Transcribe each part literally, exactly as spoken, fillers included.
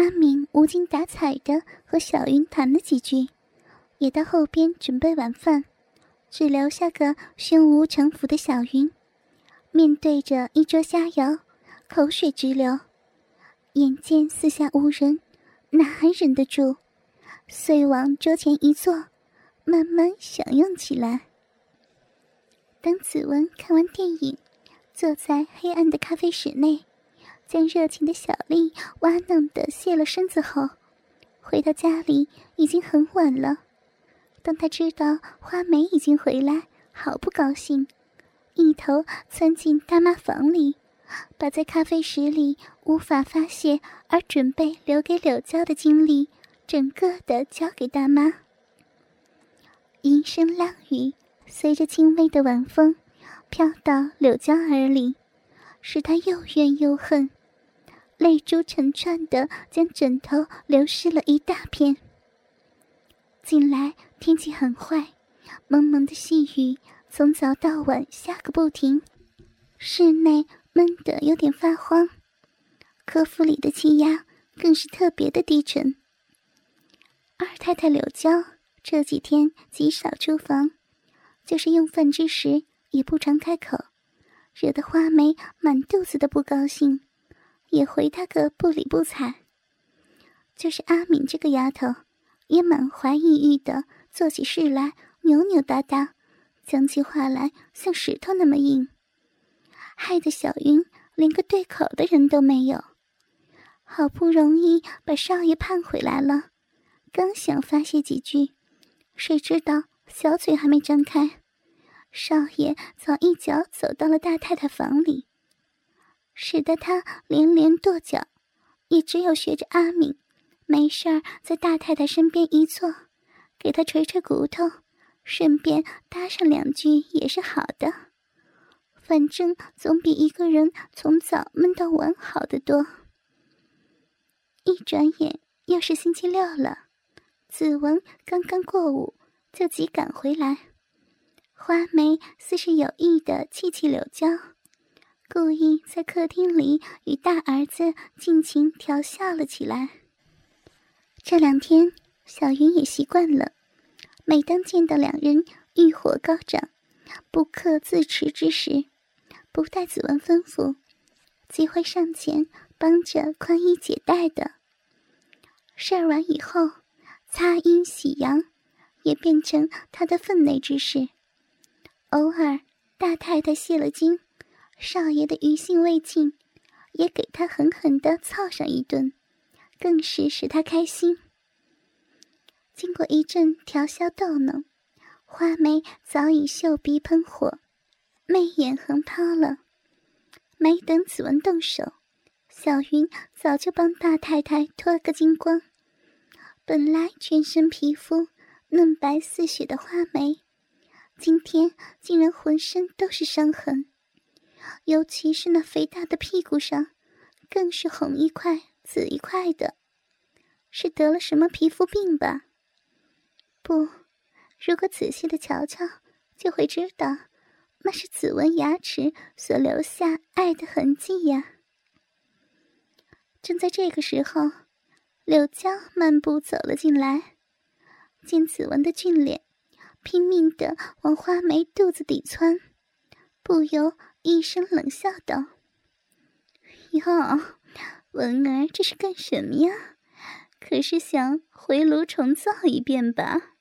阿敏无精打采的和小云谈了几句，也到后边准备晚饭，只留下个胸无城府的小云，面对着一桌佳肴，口水直流。眼见四下无人，哪还忍得住，遂往桌前一坐，慢慢享用起来。当子文看完电影，坐在黑暗的咖啡室内，将热情的小丽挖弄地卸了身子后，回到家里已经很晚了。当他知道花梅已经回来，好不高兴，一头窜进大妈房里，把在咖啡室里无法发泄而准备留给柳娇的精力整个的交给大妈。一声浪语随着轻微的晚风飘到柳娇耳里，使她又怨又恨，泪珠成串地将枕头流湿了一大片。近来天气很坏，蒙蒙的细雨从早到晚下个不停，室内闷得有点发慌，科夫里的气压更是特别的低沉。二太太柳娇这几天极少出房，就是用饭之时也不常开口，惹得花梅满肚子的不高兴，也回她个不理不睬。就是阿敏这个丫头，也满怀抑郁的做起事来扭扭哒哒，讲起话来像石头那么硬，害得小云连个对口的人都没有。好不容易把少爷盼回来了，刚想发泄几句，谁知道小嘴还没张开，少爷早一脚走到了大太太房里，使得他连连跺脚，也只有学着阿敏，没事儿在大太太身边一坐，给她捶捶骨头，顺便搭上两句也是好的。反正总比一个人从早闷到晚好得多。一转眼又是星期六了，子文刚刚过午就急赶回来。花梅似是有意的气气柳娇，故意在客厅里与大儿子尽情调笑了起来。这两天小云也习惯了，每当见到两人欲火高涨，不克自持之时，不待子文吩咐，即会上前帮着宽衣解带的。事儿完以后，擦阴洗阳也变成他的分内之事。偶尔大太太泄了精，少爷的余兴未尽，也给他狠狠地操上一顿，更是使他开心。经过一阵调笑逗弄，花梅早已嗅鼻喷火，媚眼横抛了。没等子文动手，小云早就帮大太太脱个精光。本来全身皮肤嫩白似雪的花梅，今天竟然浑身都是伤痕，尤其是那肥大的屁股上，更是红一块紫一块的，是得了什么皮肤病吧？不，如果仔细的瞧瞧，就会知道那是子文牙齿所留下爱的痕迹呀。正在这个时候，柳娇漫步走了进来，见子文的俊脸，拼命地往花梅肚子底窜，不由一声冷笑道：“哟，文儿这是干什么呀？可是想回炉重造一遍吧？”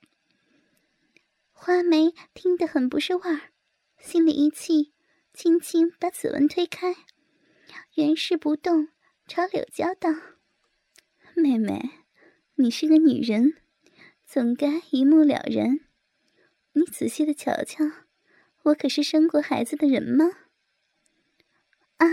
花梅听得很不是味儿，心里一气，轻轻把子文推开，原是不动，朝柳娇道：“妹妹，你是个女人，总该一目了然。你仔细的瞧瞧，我可是生过孩子的人吗？”啊！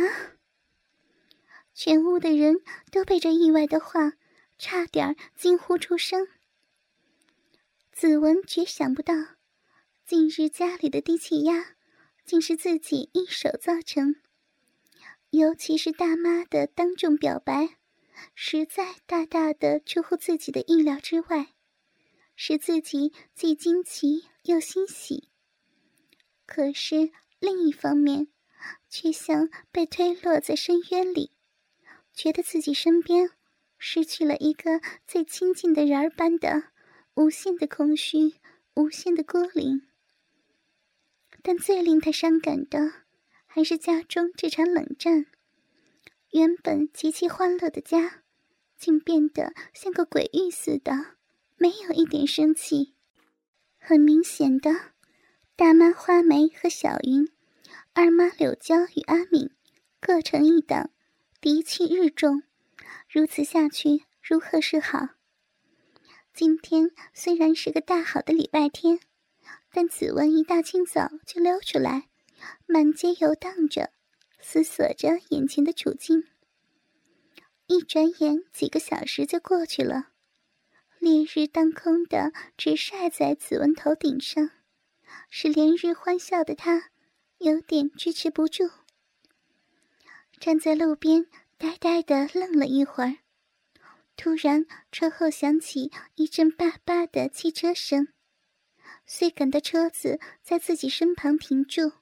全屋的人都被这意外的话差点惊呼出声。子文绝想不到，近日家里的低气压竟是自己一手造成，尤其是大妈的当众表白，实在大大的出乎自己的意料之外，使自己既惊奇又欣喜。可是另一方面，却像被推落在深渊里，觉得自己身边失去了一个最亲近的人儿般的无限的空虚，无限的孤零。但最令他伤感的，还是家中这场冷战。原本极其欢乐的家，竟变得像个鬼域似的，没有一点生气。很明显的，大妈花梅和小云，二妈柳娇与阿敏各成一党，敌气日重。如此下去，如何是好？今天虽然是个大好的礼拜天，但子文一大清早就溜出来，满街游荡着，思索着眼前的处境。一转眼几个小时就过去了，烈日当空的直晒在子文头顶上，使连日欢笑的他有点支持不住。站在路边呆呆地愣了一会儿，突然车后响起一阵叭叭的汽车声，遂感到车子在自己身旁停住。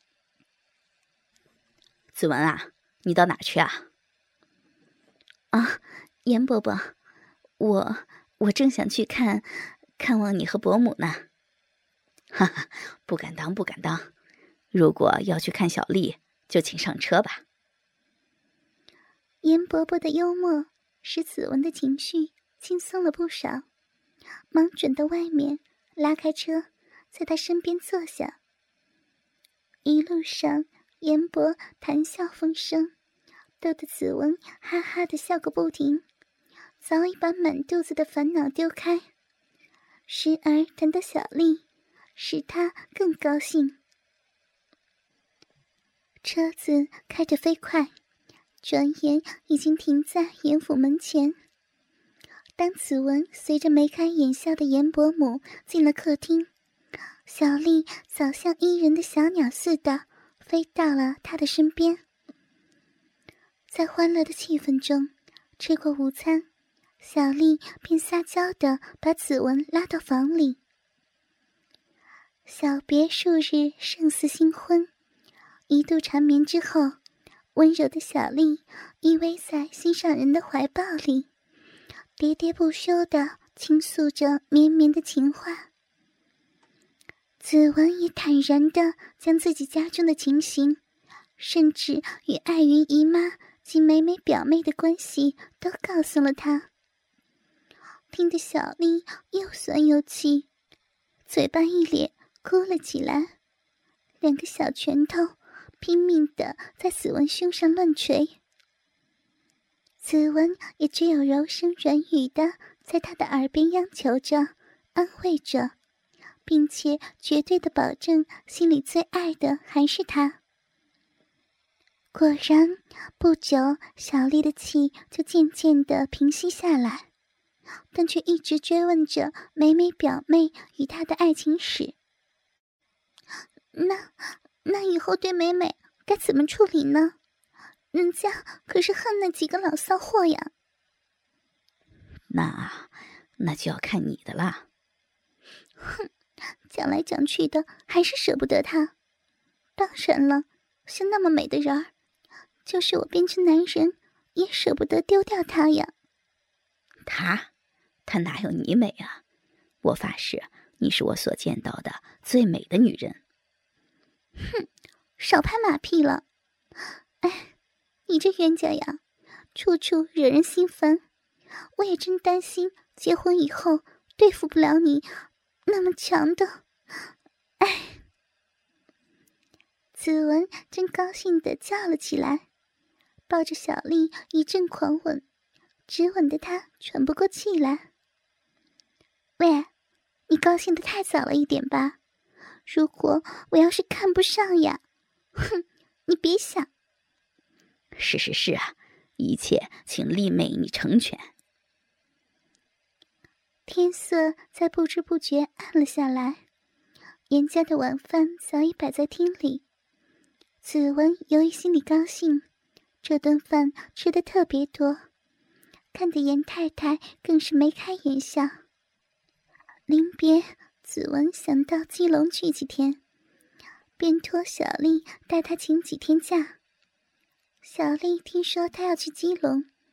子文啊，你到哪去啊？ 啊，严伯伯，我我正想去看看望你和伯母呢。 哈哈，不敢当不敢当，如果要去看小丽，就请上车吧。 严伯伯的幽默使子文的情绪轻松了不少，忙转到外面拉开车，在他身边坐下。一路上严伯谈笑风生，逗得子文哈哈地笑个不停，早已把满肚子的烦恼丢开。时而谈到小丽，使他更高兴。车子开得飞快，转眼已经停在严府门前。当子文随着眉开眼笑的严伯母进了客厅，小丽早像依人的小鸟似的飞到了他的身边。在欢乐的气氛中，吃过午餐，小丽便撒娇地把子文拉到房里。小别数日，胜似新婚。一度缠绵之后，温柔的小丽依偎在心上人的怀抱里，喋喋不休地倾诉着绵绵的情话。子文也坦然地将自己家中的情形，甚至与爱云姨妈及美美表妹的关系都告诉了她。听得小丽又酸又气，嘴巴一咧哭了起来，两个小拳头拼命地在子文胸上乱捶。子文也只有柔声软语地在他的耳边央求着，安慰着，并且绝对的保证心里最爱的还是他。果然不久，小丽的气就渐渐地平息下来，但却一直追问着美美表妹与她的爱情史。那那以后对美美该怎么处理呢？人家可是恨那几个老骚货呀。 那那就要看你的啦。 哼，讲来讲去的还是舍不得他。当然了，像那么美的人儿，就是我编织男人也舍不得丢掉他呀。 他他哪有你美啊？我发誓，你是我所见到的最美的女人。 哼，少拍马屁了。哎，你这冤家呀，处处惹人心烦。我也真担心结婚以后对付不了你那么强的。哎，子文真高兴地叫了起来，抱着小丽一阵狂吻，直吻得她喘不过气来。喂，你高兴得太早了一点吧？如果我要是看不上呀，哼，你别想。 是是是啊，一切请丽妹你成全。 天色在不知不觉暗了下来，严家的晚饭早已摆在厅里。子文由于心里高兴，这顿饭吃得特别多，看得严太太更是眉开眼笑。临别，子文想到基隆去几天，便托小丽带她请几天假。小丽听说她要去基隆，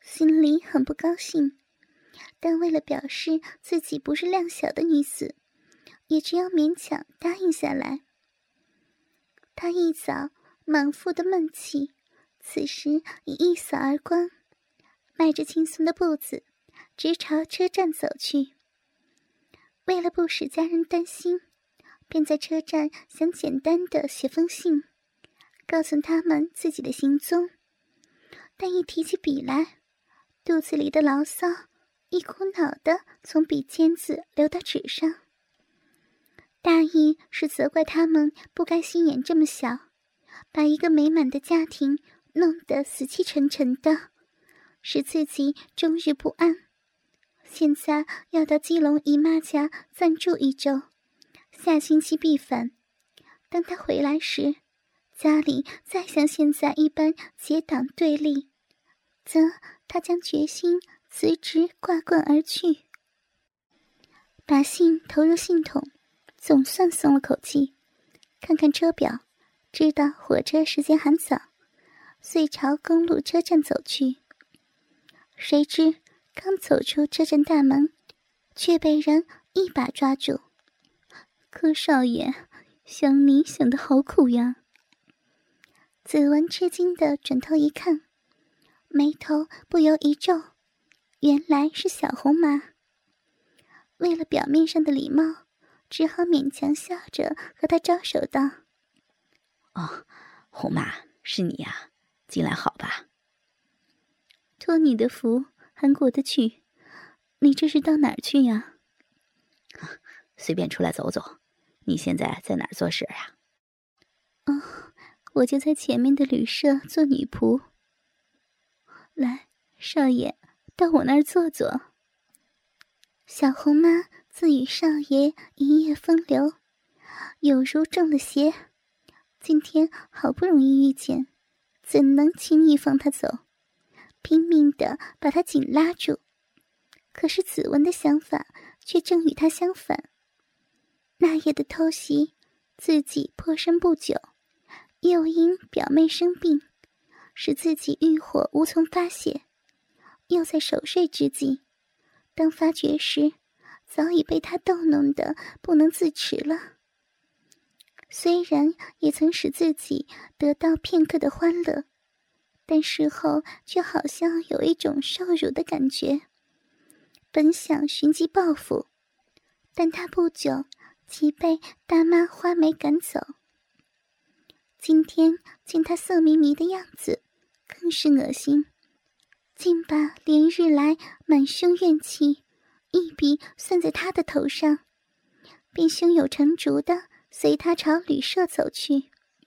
心里很不高兴，但为了表示自己不是量小的女子，也只有勉强答应下来。他一早满腹的闷气，此时已一扫而光，迈着轻松的步子直朝车站走去。为了不使家人担心，便在车站想简单的写封信，告诉他们自己的行踪。但一提起笔来，肚子里的牢骚一股脑的从笔尖子流到纸上。大意是责怪他们不该心眼这么小，把一个美满的家庭弄得死气沉沉的，使自己终日不安。现在要到基隆姨妈家暂住一周，下星期必返。当他回来时，家里再像现在一般结党对立，则他将决心辞职挂冠而去。把信投入信筒，总算松了口气。看看车表，知道火车时间还早，遂朝公路车站走去。谁知刚走出车站大门，却被人一把抓住。柯少爷，想你想得好苦呀。子文吃惊地转头一看，眉头不由一皱，原来是小红妈。为了表面上的礼貌，只好勉强笑着和他招手道： 哦，红妈，是你呀，进来好吧。 托你的福，还过得去。你这是到哪儿去呀？ 随便出来走走。你现在在哪儿做事啊？ 哦，我就在前面的旅社做女仆。来，少爷，到我那儿坐坐。 小红妈自与少爷一夜风流，有如中了邪。今天好不容易遇见，怎能轻易放他走？拼命地把他紧拉住。可是子文的想法却正与他相反。那夜的偷袭，自己破身不久，又因表妹生病，使自己欲火无从发泄，又在守睡之际，当发觉时，早已被他逗弄得不能自持了。虽然也曾使自己得到片刻的欢乐，但事后却好像有一种受辱的感觉。本想寻机报复，但他不久即被大妈花梅赶走。今天见他色迷迷的样子，更是恶心，竟把连日来满胸怨气一笔算在他的头上，便胸有成竹地随他朝旅社走去。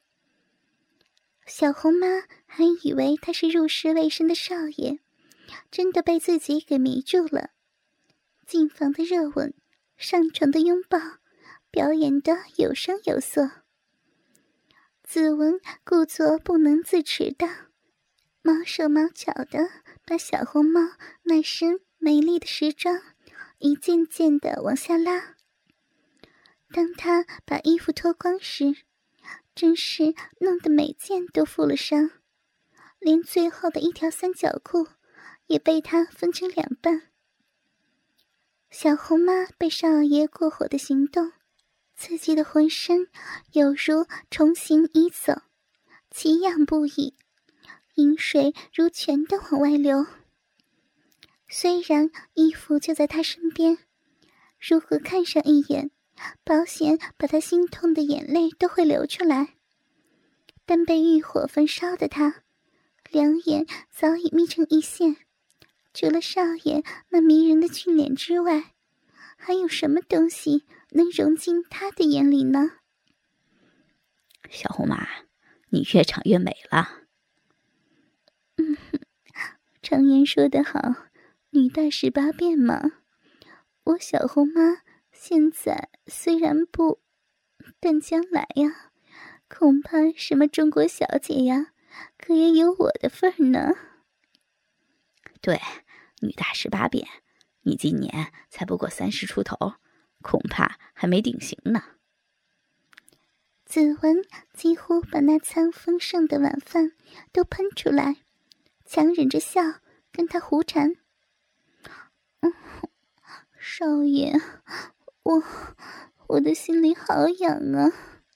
小红妈还以为他是入世未深的少爷，真的被自己给迷住了。进房的热吻，上床的拥抱，表演得有声有色。子文故作不能自持的，毛手毛脚的把小红帽那身美丽的时装一件件的往下拉。当他把衣服脱光时，真是弄得每件都负了伤，连最后的一条三角裤也被他分成两半。小红妈被少爷过火的行动刺激的浑身有如重行已走，奇痒不已，饮水如泉的往外流。虽然衣服就在他身边，如何看上一眼，保险把他心痛的眼泪都会流出来，但被欲火焚烧的他，两眼早已眯成一线，除了少爷那迷人的俊脸之外，还有什么东西能融进他的眼里呢？ 小红妈，你越长越美了。 嗯，常言说得好，女大十八变嘛。我小红妈现在虽然不，但将来呀，恐怕什么中国小姐呀，可也有我的份儿呢。 对，女大十八变，你今年才不过三十出头，恐怕还没定型呢。 子文几乎把那餐丰盛的晚饭都喷出来，强忍着笑， 跟他胡缠。嗯，少爷，我我的心里好痒啊。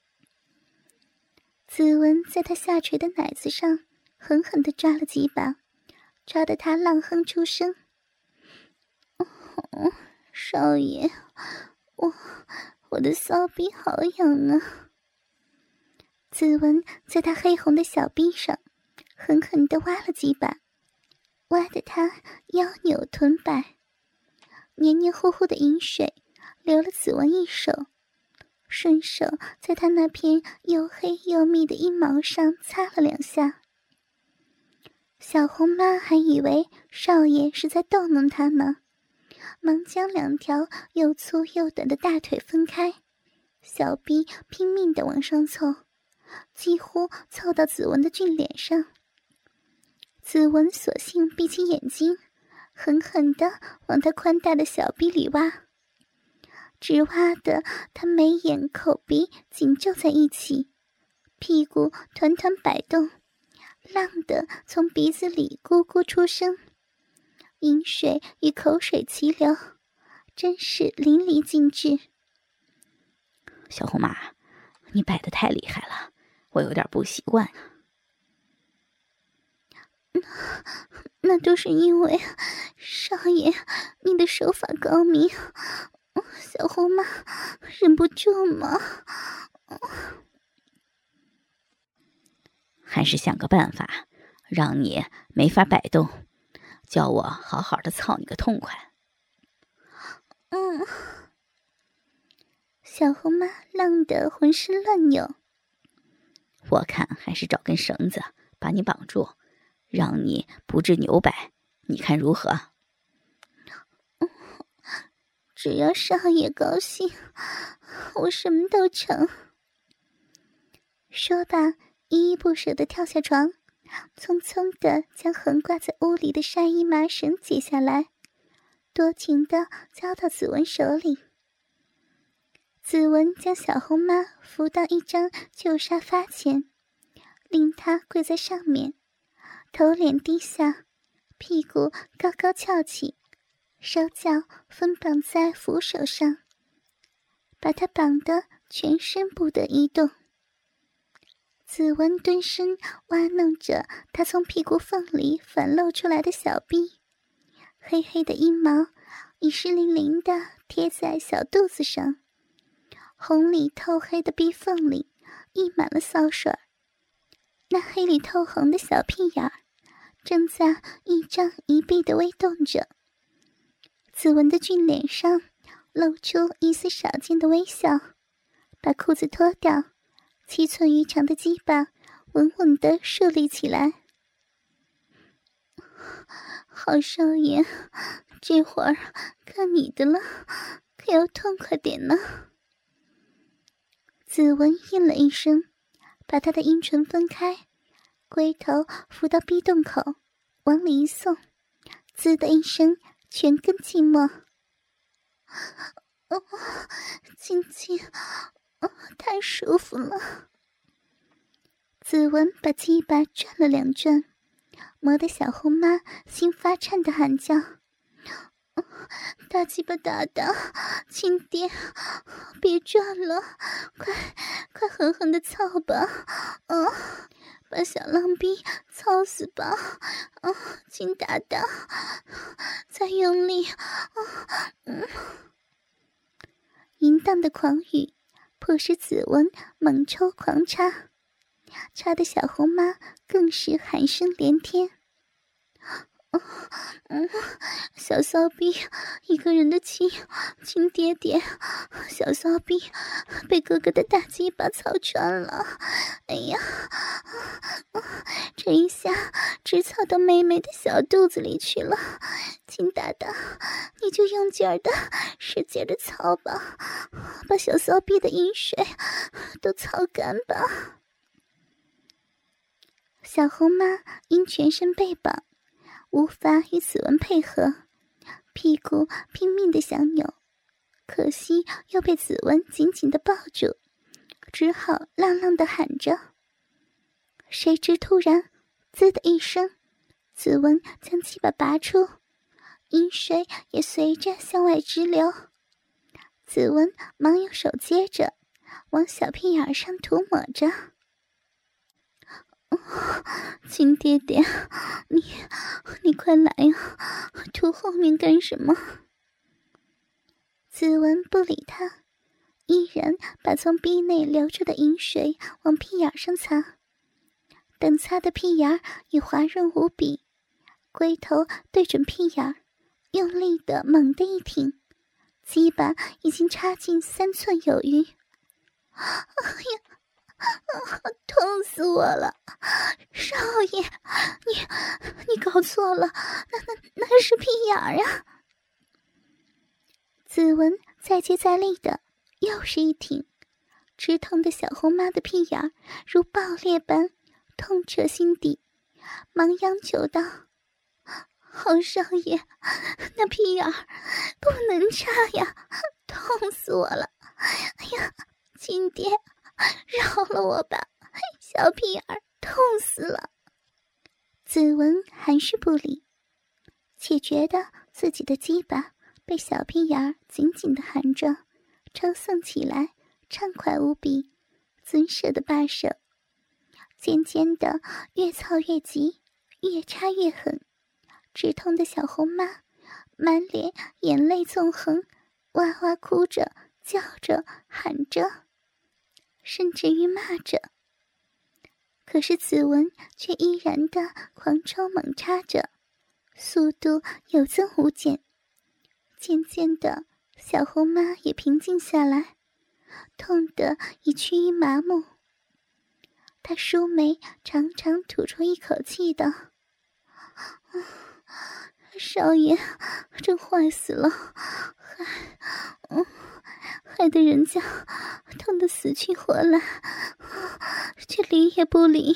子文在他下垂的奶子上狠狠地抓了几把，抓得他浪哼出声。哦，少爷，我我的骚逼好痒啊。子文在他黑红的小臂上狠狠地挖了几把，挖得他腰扭臀摆，黏黏糊糊的饮水流了子文一手，顺手在他那片又黑又密的阴毛上擦了两下。小红妈还以为少爷是在逗弄她呢，忙将两条又粗又短的大腿分开，小臂拼命地往上凑，几乎凑到子文的俊脸上。子文索性闭起眼睛，狠狠地往他宽大的小臂里挖，直挖得他眉眼口鼻紧皱在一起，屁股团团摆动，浪得从鼻子里咕咕出声，饮水与口水齐流，真是淋漓尽致。 小红妈，你摆得太厉害了，我有点不习惯。 那, 那都是因为少爷你的手法高明，小红妈忍不住嘛。 还是想个办法让你没法摆动，叫我好好的操你个痛快。 嗯。小红妈浪得浑身乱扭， 我看还是找根绳子把你绑住，让你不致扭摆，你看如何？ 只要少爷高兴，我什么都成。说罢，依依不舍地跳下床，匆匆地将横挂在屋里的纱衣麻绳解下来，多情地交到子文手里。子文将小红妈扶到一张旧沙发前，令她跪在上面，头脸低下，屁股高高翘起，手脚分绑在扶手上，把她绑得全身不得移动。子文蹲身挖弄着她从屁股缝里反露出来的小臂，黑黑的阴毛已湿淋淋地贴在小肚子上，红里透黑的逼缝里溢满了骚水，那黑里透红的小屁眼儿正在一张一闭地微动着。子文的俊脸上露出一丝少见的微笑，把裤子脱掉，七寸余长的鸡巴稳稳地竖立起来。好少爷，这会儿看你的了，可要痛快点呢。子文应了一声，把他的阴唇分开，龟头扶到逼洞口，往里一送，滋的一声，全根浸没。哦，亲亲，哦，太舒服了。子文把鸡巴转了两转，磨得小红妈心发颤的喊叫：“哦，大鸡巴大大，亲爹，别转了，快快狠狠的操吧！嗯、哦，把小浪逼操死吧！嗯、哦，亲大大，再用力！哦，嗯。”淫荡的狂语迫使子文猛抽狂插，插得小红妈更是喊声连天。哦，嗯，小骚逼一个人的亲亲爹爹，小骚逼被哥哥的大鸡巴操穿了，哎呀，这一下直操到妹妹的小肚子里去了，亲大大，你就用劲儿的使劲的操吧，把小骚逼的阴水都操干吧。小红妈因全身被绑，无法与子文配合，屁股拼命的想扭，可惜又被子文紧紧的抱住，只好浪浪的喊着。谁知突然滋的一声， 子文将鸡巴拔出，阴水也随着向外直流。子文忙用手接着，往小屁眼上涂抹着。哦，亲爹爹，你你快来呀，涂后面干什么？子文不理他，依然把从逼内流出的饮水往屁眼上擦。等擦的屁眼已滑润无比，龟头对准屁眼，用力的猛地一挺，鸡巴已经插进三寸有余。哎呀，痛死我了！少爷，你你搞错了，那那那是屁眼啊！子文再接再厉的又是一挺，直痛的小红妈的屁眼如爆裂般痛彻心底，忙央求道：“好少爷，那屁眼不能插呀，痛死我了！哎呀，亲爹，饶了我吧，小屁眼痛死了。”子文还是不理，且觉得自己的鸡巴被小屁眼紧紧地含着，抽送起来畅快无比，尊射的罢手。渐渐的越操越急，越插越狠，止痛的小红妈满脸眼泪纵横，哇哇哭着叫着喊着，甚至于骂着。可是子文却依然的狂抽猛插着，速度有增无减。渐渐的，小红妈也平静下来，痛得已趋于麻木。她舒眉长长吐出一口气道：“少爷真坏死了，害嗯害得人家痛得死去活来，却理也不理。”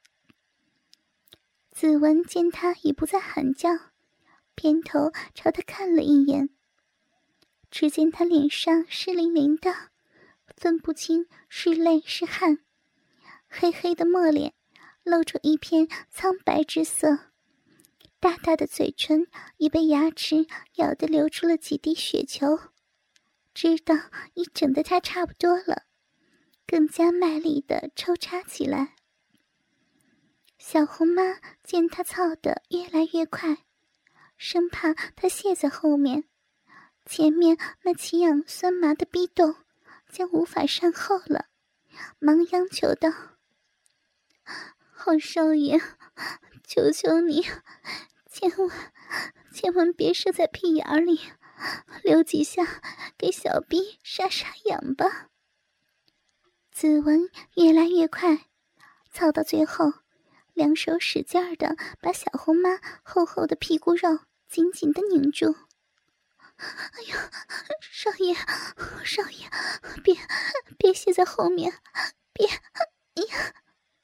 子文见他已不再喊叫，偏头朝他看了一眼，只见他脸上湿淋淋的，分不清是泪是汗，黑黑的墨脸露出一片苍白之色，大大的嘴唇已被牙齿咬得流出了几滴血球，知道已整得他差不多了，更加卖力地抽插起来。小红妈见他操得越来越快，生怕他泄在后面，前面那奇痒酸麻的逼动将无法善后了，忙央求道：“好少爷，求求你，千万千万别射在屁眼里，留几下给小逼杀杀痒吧。”子文越来越快，操到最后，两手使劲儿的把小红妈厚厚的屁股肉紧紧的拧住。“哎呀，少爷，少爷，别别歇在后面，别！”哎呀，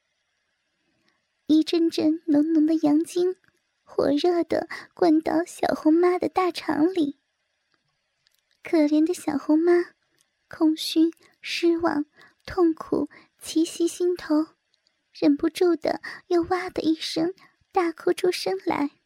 一阵阵浓浓的阳精火热的灌到小红妈的大肠里。可怜的小红妈空虚、失望、痛苦齐袭心头，忍不住的又哇的一声大哭出声来。